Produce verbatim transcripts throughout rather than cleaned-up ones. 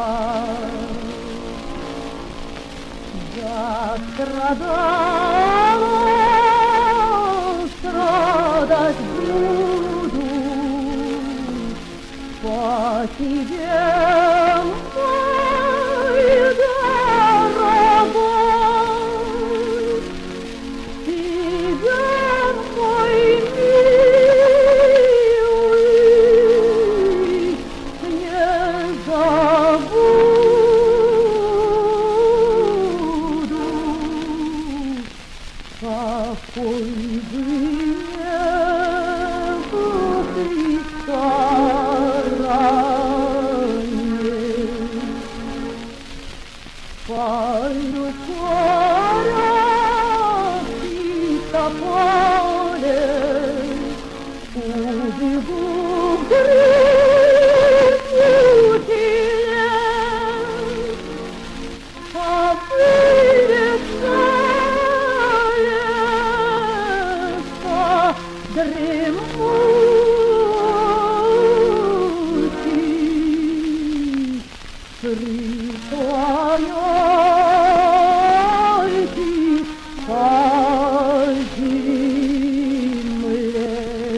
Я страдала, страдать буду по тебе, мой дорогой, тебя, мой милый, не забуду. Какой бы не был Христа ранее, пою поряд и тополе, убегу в грязь, а вылетает дремучий притворяйте по земле.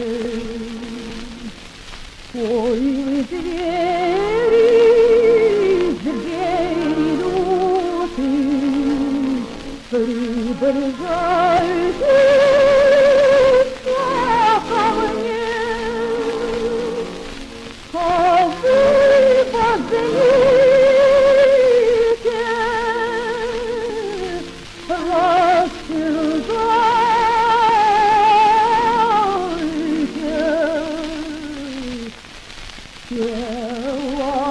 Ой, вы звери, звери лютые, приближайте ко мне, а вы возьмите, рассуждайте,